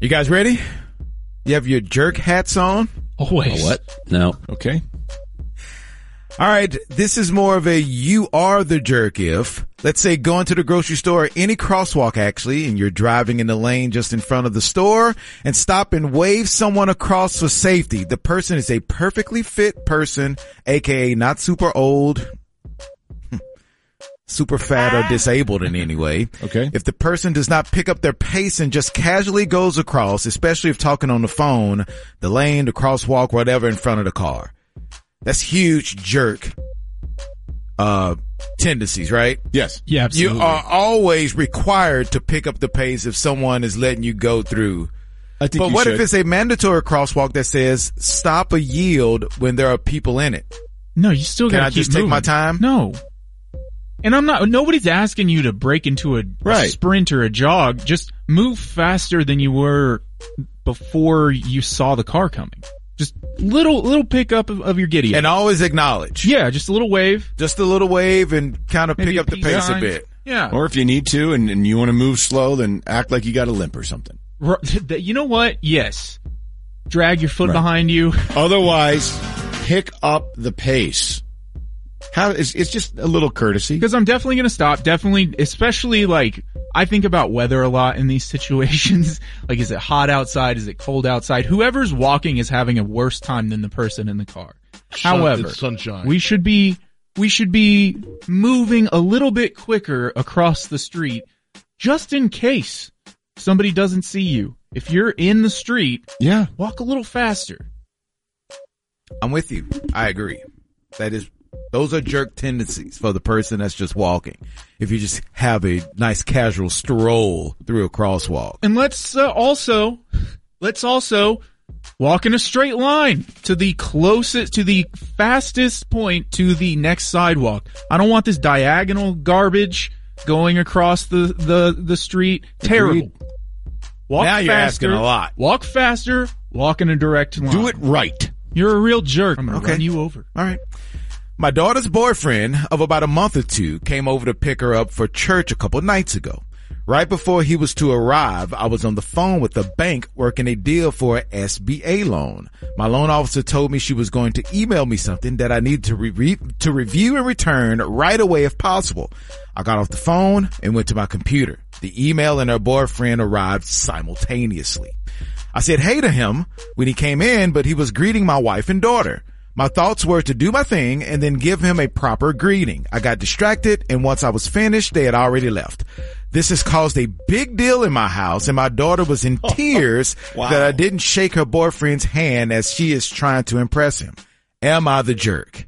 You guys ready? You have your jerk hats on? Always. What? No. Okay. All right, this is more of a you are the jerk if, let's say, going to the grocery store, any crosswalk actually, and you're driving in the lane just in front of the store and stop and wave someone across for safety. The person is a perfectly fit person, aka not super old, super fat or disabled in any way. Okay. If the person does not pick up their pace and just casually goes across, especially if talking on the phone, the lane, the crosswalk, whatever in front of the car. That's huge jerk, tendencies, right? Yes. Yeah, absolutely. You are always required to pick up the pace if someone is letting you go through. I think But you what should. if it's a mandatory crosswalk that says stop or yield when there are people in it? No, you still Can gotta I keep just take moving. my time? No. And nobody's asking you to break into a Right. sprint or a jog. Just move faster than you were before you saw the car coming. Just little pickup of your giddy up. And always acknowledge. Yeah, just a little wave. Just a little wave and kind of Maybe pick up the peace pace a sign. bit. Yeah. Or if you need to and you want to move slow, then act like you got a limp or something. You know what? Yes. Drag your foot Right. behind you. Otherwise, pick up the pace. It's just a little courtesy. Because I'm definitely going to stop. Definitely, especially like, I think about weather a lot in these situations. Like, is it hot outside? Is it cold outside? Whoever's walking is having a worse time than the person in the car. However, It's sunshine. we should be moving a little bit quicker across the street just in case somebody doesn't see you. If you're in the street, Yeah. walk a little faster. I'm with you. I agree. Those are jerk tendencies for the person that's just walking. If you just have a nice casual stroll through a crosswalk. And let's also walk in a straight line to the fastest point to the next sidewalk. I don't want this diagonal garbage going across the street. Terrible. Walk Now you're faster, asking a lot. Walk faster, walk in a direct line. Do it right. You're a real jerk. I'm going to Okay. run you over. All right. My daughter's boyfriend of about a month or two came over to pick her up for church a couple nights ago. Right before he was to arrive, I was on the phone with the bank working a deal for an SBA loan. My loan officer told me she was going to email me something that I needed to review and return right away if possible. I got off the phone and went to my computer. The email and her boyfriend arrived simultaneously. I said hey to him when he came in, but he was greeting my wife and daughter. My thoughts were to do my thing and then give him a proper greeting. I got distracted, and once I was finished, they had already left. This has caused a big deal in my house, and my daughter was in tears Wow. that I didn't shake her boyfriend's hand as she is trying to impress him. Am I the jerk?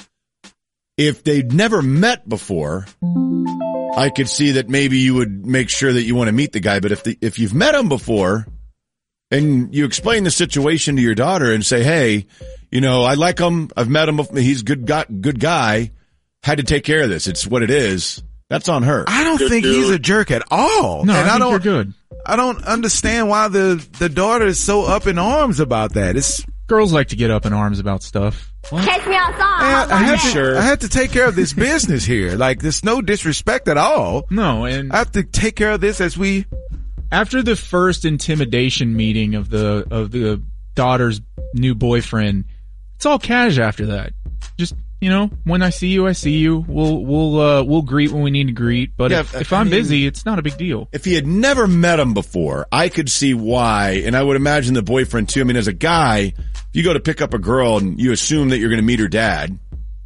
If they'd never met before, I could see that maybe you would make sure that you want to meet the guy. But if you've met him before and you explain the situation to your daughter and say, hey, you know, I like him. I've met him. He's a good guy. Had to take care of this. It's what it is. That's on her. I don't think he's a jerk at all. No, and I think don't, you're good. I don't understand why the daughter is so up in arms about that. It's Girls like to get up in arms about stuff. Take me outside. I had to take care of this business here. Like, there's no disrespect at all. No, and I have to take care of this as we. after the first intimidation meeting of the daughter's new boyfriend, it's all cash after that. Just, you know, when I see you, I see you. We'll greet when we need to greet. But Yeah, if I I'm mean, busy, it's not a big deal. If he had never met him before, I could see why, and I would imagine the boyfriend too. I mean, as a guy, if you go to pick up a girl and you assume that you're going to meet her dad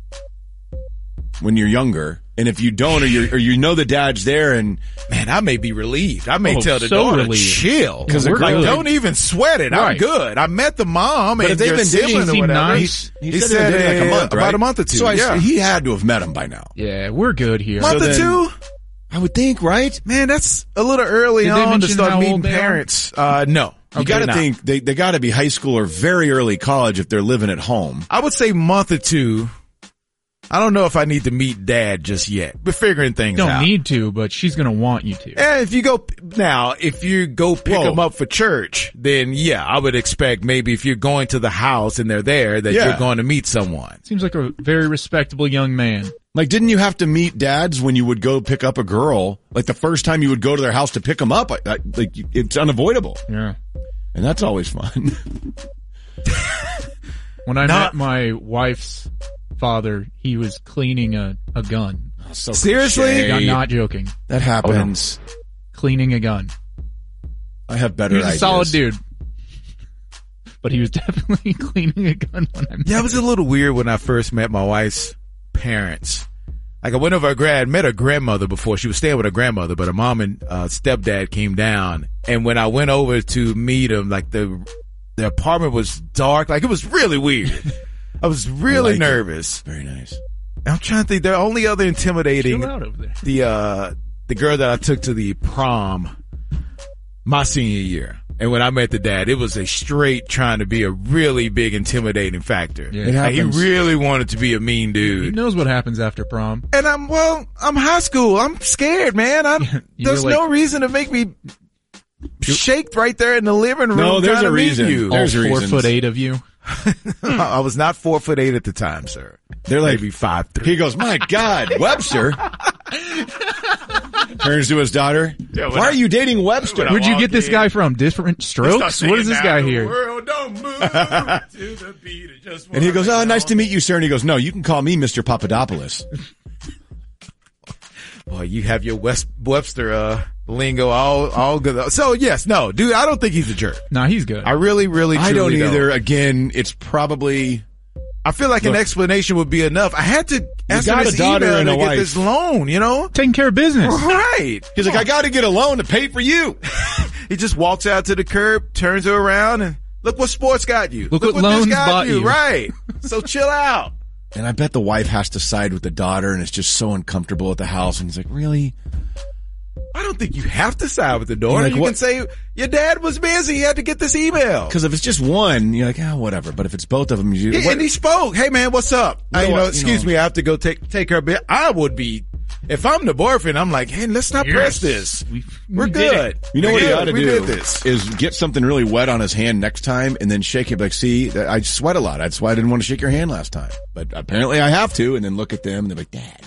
when you're younger, and if you don't, or you know the dad's there, and Man, I may be relieved. I may tell the so daughter, relieved. chill. 'Cause we're like, good. don't even sweat it. I'm Right. good. I met the mom But and if they've your been dating, sibling or seem whatever. nice. he said like a month, right? about a month or two. So yeah. he had to have met him by now. Yeah, we're good here. month So or then- two? I would think, right? Man, that's a little early Did they on to mention start how meeting old they are? parents. No. You Okay, got to no. think they got to be high school or very early college if they're living at home. I would say month or two. I don't know if I need to meet dad just yet. We're figuring things Don't out. need to, but she's gonna want you to. And if you go pick Whoa. them up for church, then yeah, I would expect maybe if you're going to the house and they're there that Yeah. you're going to meet someone. Seems like a very respectable young man. Like, didn't you have to meet dads when you would go pick up a girl? Like, the first time you would go to their house to pick them up, like it's unavoidable. Yeah. And that's always fun. When I met my wife's father, he was cleaning a gun. Oh, so Seriously? cliche. I'm not joking. That happens. Cleaning a gun. I have better He was ideas. a solid dude. But he was definitely cleaning a gun when I met Yeah, it was a little weird when I first met my wife's parents. Like, I went over met her grandmother before. She was staying with her grandmother, but her mom and stepdad came down. And when I went over to meet them, like the apartment was dark. Like, it was really weird. I was really nervous. Very nice. I'm trying to think. The only other intimidating, Chill out over there. the girl that I took to the prom my senior year. And when I met the dad, it was a straight trying to be a really big intimidating factor. Yeah. It Like, he happens. really wanted to be a mean He dude. knows what happens after prom. And I'm high school. I'm scared, man. There's like- no reason to make me shake right there in the living room. No, there's trying a to meet reason. You. All There's 4'8" of you. I was not 4'8" at the time, sir. They're like, Maybe 5'3". he goes, my God, Webster. Turns to his daughter. Why are you dating Webster? Where'd you get this guy from? Different Strokes? What is this guy here? World don't move to the beat of just And he goes, oh, nice to meet you, sir. And he goes, no, you can call me Mr. Papadopoulos. Boy, you have your Webster lingo all good. So yes, no, dude, I don't think he's a jerk. Nah, he's good. I really, really, I don't truly either. Again, it's probably... I feel like an explanation would be enough. I had to answer got this a daughter email and to a get wife. this loan, you know? Taking care of business. Right. He's like, I got to get a loan to pay for you. He just walks out to the curb, turns her around, and look what sports got you. Look what this loans got bought you. Right. So chill out. And I bet the wife has to side with the daughter, and it's just so uncomfortable at the house. And he's like, really? I don't think you have to side with the daughter. Like, you what- can say, your dad was busy. He had to get this email. Because if it's just one, you're like, whatever. But if it's both of them, Yeah, and he spoke. Hey, man, what's up? Excuse me, I have to go take her a bit. I would be, if I'm the boyfriend, I'm like, hey, let's not press this. We're we did good. it. You know We're what he good. ought to We do did this. is get something really wet on his hand next time and then shake it. Like, see, I sweat a lot. That's why I didn't want to shake your hand last time. But apparently I have to. And then look at them and they're like, Dad.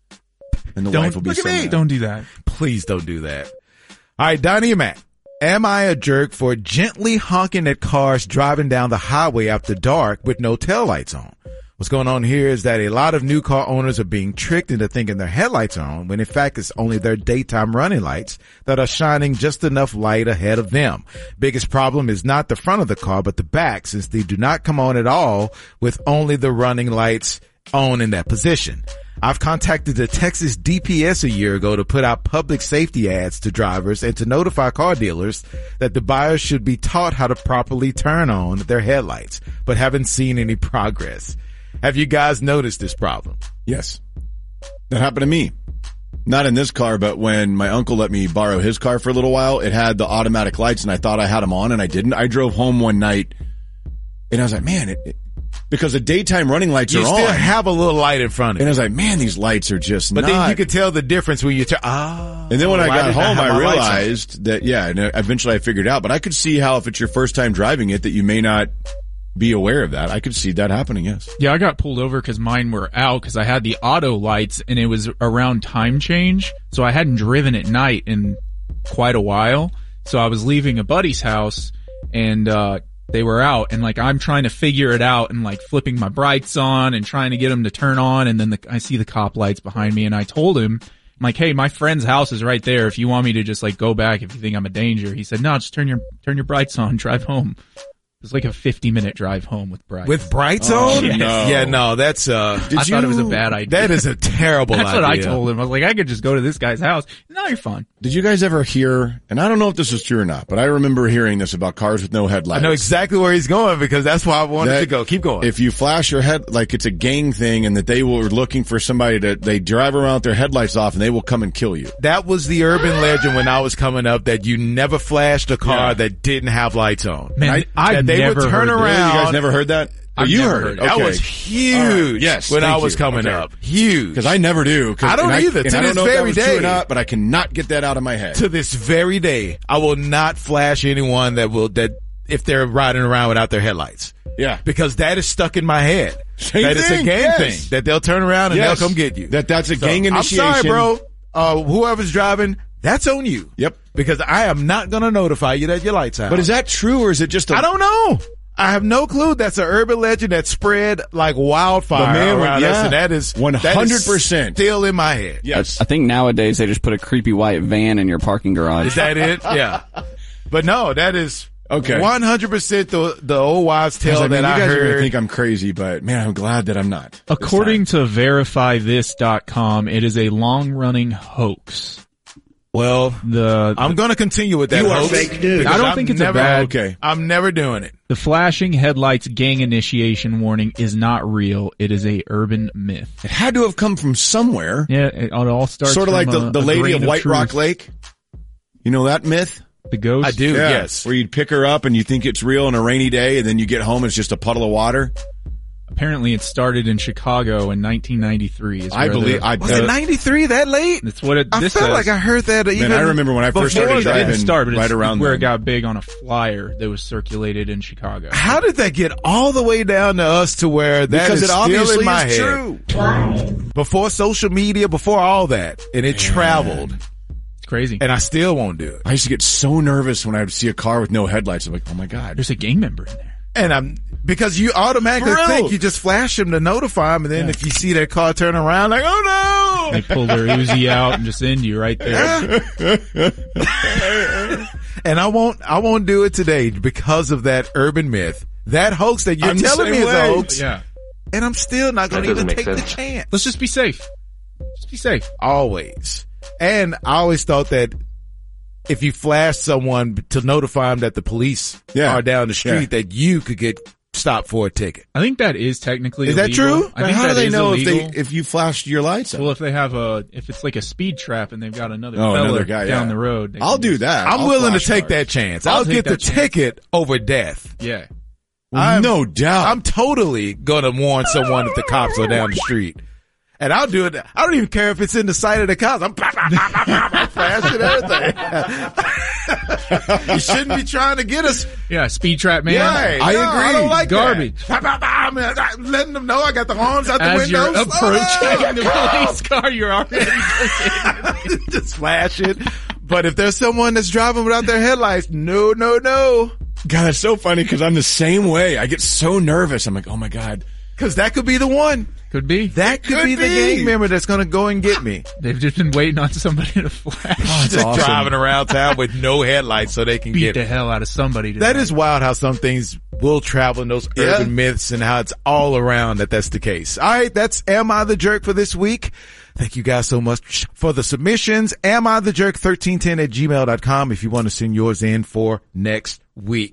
And the wife will be look at so me. mad. Don't do that. Please don't do that. All right, Donnie and Matt. Am I a jerk for gently honking at cars driving down the highway after dark with no taillights on? What's going on here is that a lot of new car owners are being tricked into thinking their headlights are on when in fact it's only their daytime running lights that are shining just enough light ahead of them. Biggest problem is not the front of the car, but the back, since they do not come on at all with only the running lights on in that position. I've contacted the Texas DPS a year ago to put out public safety ads to drivers and to notify car dealers that the buyers should be taught how to properly turn on their headlights, but haven't seen any progress. Have you guys noticed this problem? Yes. That happened to me. Not in this car, but when my uncle let me borrow his car for a little while, it had the automatic lights and I thought I had them on and I didn't. I drove home one night and I was like, man, because the daytime running lights You are still on. have a little light in front of And I you. was like, man, these lights are just But not. then you could tell the difference when you turn. And then when I why got did home, have I my lights on? realized that, yeah, and eventually I figured out, but I could see how if it's your first time driving it that you may not be aware of that. I could see that happening, yes. Yeah, I got pulled over because mine were out because I had the auto lights and it was around time change. So I hadn't driven at night in quite a while. So I was leaving a buddy's house and, they were out and like I'm trying to figure it out and like flipping my brights on and trying to get them to turn on. And then I see the cop lights behind me and I told him, I'm like, hey, my friend's house is right there. If you want me to just like go back, if you think I'm a danger. He said, no, just turn your brights on, drive home. It was like a 50-minute drive home with brights. With brights Oh, on? no. Yeah, no, that's I thought it was a bad idea. That is a terrible That's idea. what I told him. I was like, I could just go to this guy's house. No, you're fine. Did you guys ever hear, and I don't know if this is true or not, but I remember hearing this about cars with no I headlights. know exactly where he's going because that's why I wanted to go. Keep going. If you flash your head, like it's a gang thing and that they were looking for somebody they drive around with their headlights off and they will come and kill you. That was the urban legend when I was coming up that you never flashed a car Yeah. that didn't have lights on. Man, I've that they never would turn heard around. this. You guys never heard that? I've you never heard heard it. it. That Okay. was huge All right. Yes, when thank I was you. coming Okay. up. Huge. Because I never do. I don't either. And To I this don't know if that very was true or day. not, but I cannot get that out of my head. To this very day, I will not flash anyone that if they're riding around without their headlights. Yeah. Because that is stuck in my head. Same that it's a thing, gang yes. thing. That they'll turn around and Yes. they'll come get you. That's a gang initiation. I'm sorry, bro. Whoever's driving, that's on you. Yep. Because I am not going to notify you that your light's out. But is that true or is it just I don't know. I have no clue. That's an urban legend that spread like wildfire The man around would- us, yeah. and that is 100% still in my head. Yes. I think nowadays they just put a creepy white van in your parking garage. Is that it? Yeah. But no, that is Okay. 100% the old wives' tale I mean, that you I guys are gonna heard. think I'm crazy, but man, I'm glad that I'm not. According to verifythis.com, it is a long-running hoax. Well, I'm going to continue with that. You are hoax fake news. because I don't I'm think it's a never, bad- Okay. I'm never doing it. The flashing headlights gang initiation warning is not real. It is a urban myth. It had to have come from somewhere. Yeah, it all starts Sort of like from the a lady grain of White truth. Rock Lake. You know that myth? The ghost. I do, yes. Where you'd pick her up and you think it's real on a rainy day and then you get home and it's just a puddle of water. Apparently, it started in Chicago in 1993. Is I where believe- I- Was it 93 that late? That's what it. I this felt says. like I heard that even. Man, I remember when I first before started that. It driving didn't start, but right it's around where then. it got big on a flyer that was circulated in Chicago. How did that get all the way down to us to where that Because is it still obviously in my is head? true. Before social media, before all that, and it traveled, It's crazy. and I still won't do it. I used to get so nervous when I would see a car with no headlights. I'm like, oh my God. There's a gang member in there. And because you automatically For real. think you just flash them to notify them, and then if you see that car turn around, like, oh They no! pull their Uzi out and just end you right there. And I won't do it today because of that urban myth, that hoax that you're I'm the telling me same is way. a hoax, Yeah. and I'm still not going to even take the chance. Let's just be safe. Just be safe. Always. And I always thought that if you flash someone to notify them that the police Yeah. are down the street, Yeah. that you could get stopped for a ticket. I think that is technically Is that illegal. true? I think How do that they is know illegal. if you flashed your lights up? Well, if they have if it's like a speed trap and they've got another Oh, fella another guy, down yeah. the road, they I'll can do just- that. I'm I'll willing to flash take cars. that chance. I'll I'll take get the that chance. ticket over death. Yeah. No doubt. I'm totally going to warn someone if the cops are down the street. And I'll do it. I don't even care if it's in the sight of the cops. I'm flashing everything. You shouldn't be trying to get us. Yeah, speed trap man. Yeah, I no, agree. I don't like Garbage. that. I'm letting them know I got the horns out the As window. you're Slow approaching down. the police car, you're already Just flash it. But if there's someone that's driving without their headlights, no. God, that's so funny because I'm the same way. I get so nervous. I'm like, oh my God. Because that could be the one. could be. That could Could be the be. gang member that's going to go and get me. They've just been waiting on somebody to flash. That's Just awesome. driving around town with no headlights so they can Beat get the it. hell out of somebody. That tonight. is wild how some things will travel in those urban myths and how it's all around that's the case. All right, that's Am I the Jerk for this week. Thank you guys so much for the submissions. Am I the Jerk 1310 at gmail.com if you want to send yours in for next week.